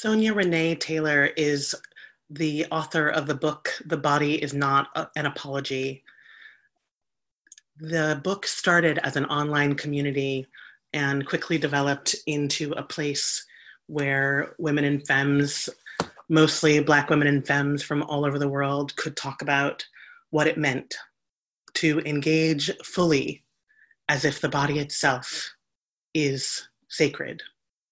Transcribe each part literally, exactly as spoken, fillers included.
Sonia Renee Taylor is the author of the book, The Body is Not a, an Apology. The book started as an online community and quickly developed into a place where women and femmes, mostly Black women and femmes from all over the world, could talk about what it meant to engage fully as if the body itself is sacred.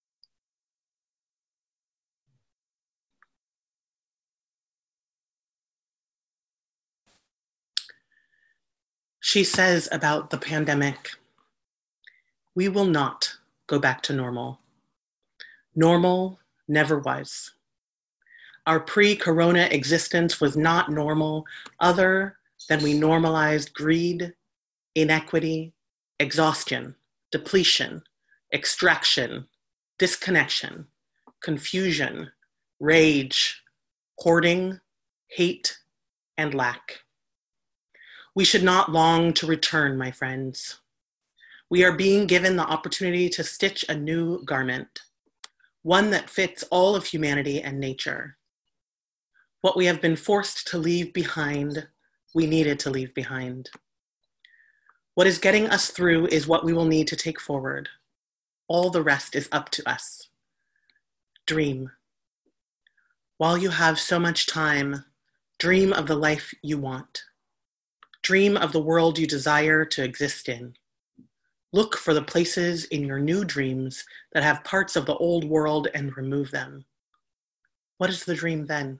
She says about the pandemic, "We will not go back to normal. Normal never was. Our pre-corona existence was not normal other than we normalized greed, inequity, exhaustion, depletion, extraction, disconnection, confusion, rage, hoarding, hate, and lack. We should not long to return, my friends. We are being given the opportunity to stitch a new garment, one that fits all of humanity and nature. What we have been forced to leave behind, we needed to leave behind. What is getting us through is what we will need to take forward. All the rest is up to us. Dream. While you have so much time, dream of the life you want. Dream of the world you desire to exist in. Look for the places in your new dreams that have parts of the old world and remove them. What is the dream then?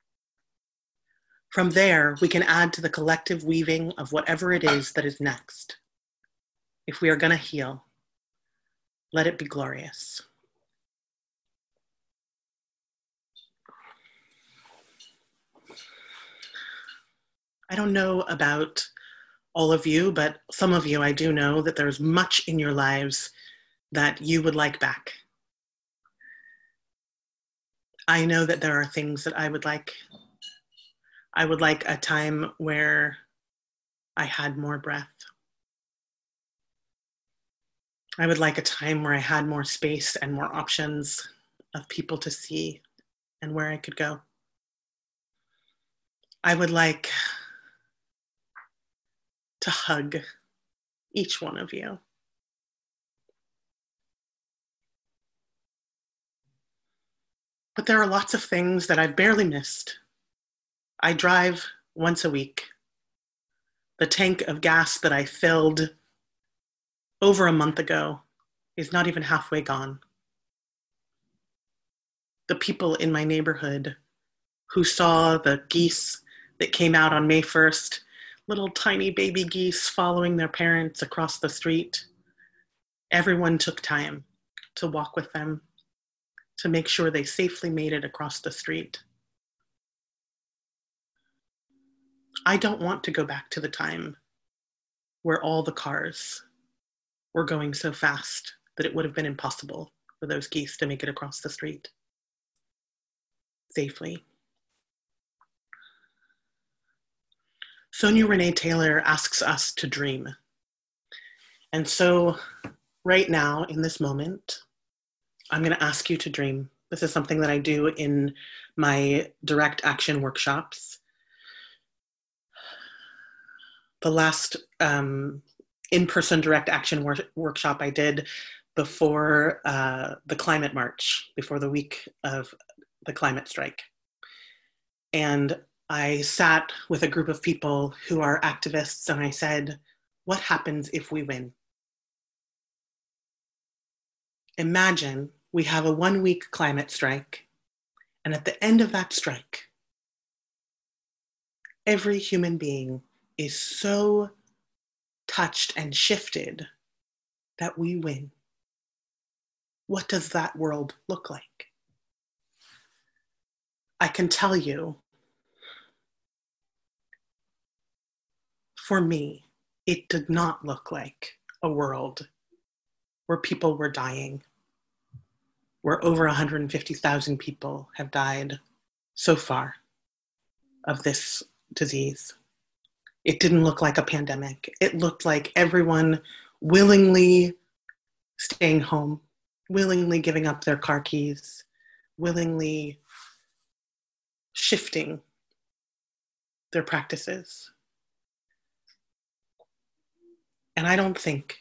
From there, we can add to the collective weaving of whatever it is that is next. If we are going to heal, let it be glorious." I don't know about all of you, but some of you, I do know that there's much in your lives that you would like back. I know that there are things that I would like. I would like a time where I had more breath. I would like a time where I had more space and more options of people to see and where I could go. I would like to hug each one of you. But there are lots of things that I've barely missed. I drive once a week. The tank of gas that I filled over a month ago is not even halfway gone. The people in my neighborhood who saw the geese that came out on May first, little tiny baby geese following their parents across the street, everyone took time to walk with them, to make sure they safely made it across the street. I don't want to go back to the time where all the cars were going so fast that it would have been impossible for those geese to make it across the street safely. Sonia Renee Taylor asks us to dream. And so right now, in this moment, I'm going to ask you to dream. This is something that I do in my direct action workshops. The last um, in-person direct action wor- workshop I did before uh, the climate march, before the week of the climate strike. And I sat with a group of people who are activists and I said, what happens if we win? Imagine we have a one week climate strike, and at the end of that strike, every human being is so touched and shifted that we win. What does that world look like? I can tell you, for me, it did not look like a world where people were dying, where over one hundred fifty thousand people have died so far of this disease. It didn't look like a pandemic. It looked like everyone willingly staying home, willingly giving up their car keys, willingly shifting their practices. And I don't think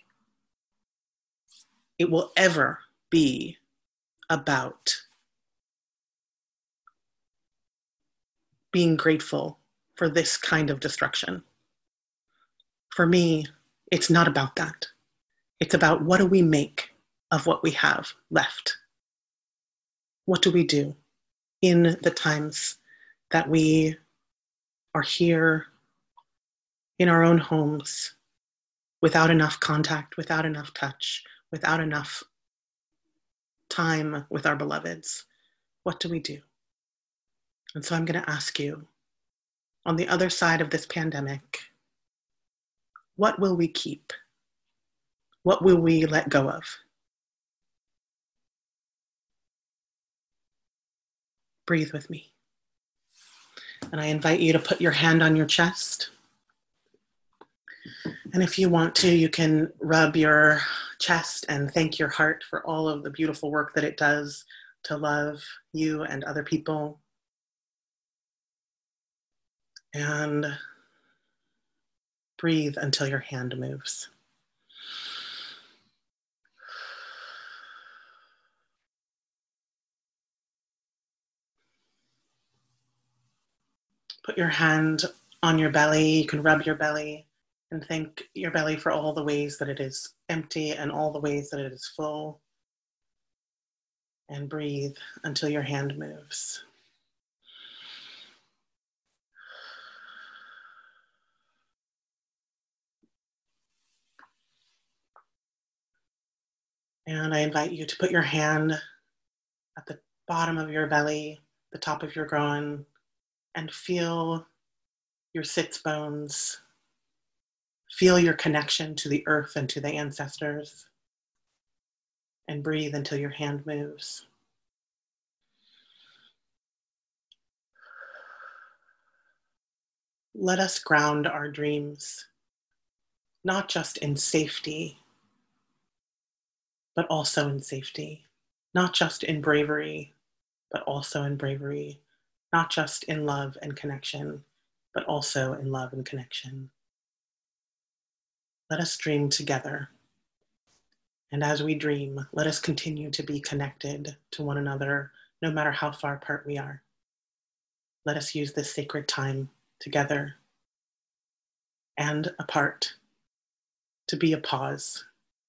it will ever be about being grateful for this kind of destruction. For me, it's not about that. It's about what do we make of what we have left? What do we do in the times that we are here in our own homes without enough contact, without enough touch, without enough time with our beloveds? What do we do? And so I'm going to ask you, on the other side of this pandemic, what will we keep? What will we let go of? Breathe with me. And I invite you to put your hand on your chest. And if you want to, you can rub your chest and thank your heart for all of the beautiful work that it does to love you and other people. And breathe until your hand moves. Put your hand on your belly. You can rub your belly and thank your belly for all the ways that it is empty and all the ways that it is full. And breathe until your hand moves. And I invite you to put your hand at the bottom of your belly, the top of your groin, and feel your sits bones. Feel your connection to the earth and to the ancestors. And breathe until your hand moves. Let us ground our dreams, not just in safety, but also in safety. Not just in bravery, but also in bravery. Not just in love and connection, but also in love and connection. Let us dream together. And as we dream, let us continue to be connected to one another, no matter how far apart we are. Let us use this sacred time together and apart to be a pause.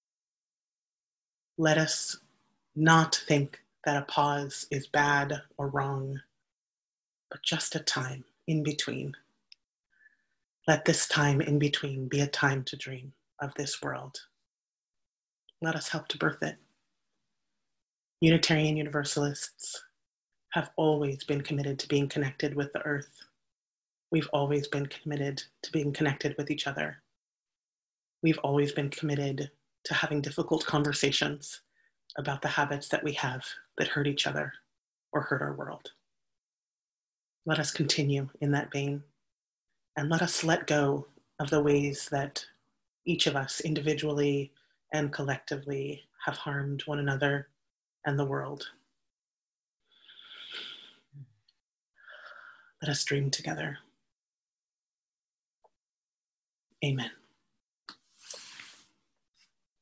Let us not think that a pause is bad or wrong, but just a time in between. Let this time in between be a time to dream of this world. Let us help to birth it. Unitarian Universalists have always been committed to being connected with the earth. We've always been committed to being connected with each other. We've always been committed to having difficult conversations about the habits that we have that hurt each other or hurt our world. Let us continue in that vein, and let us let go of the ways that each of us individually and collectively have harmed one another and the world. Let us dream together. Amen.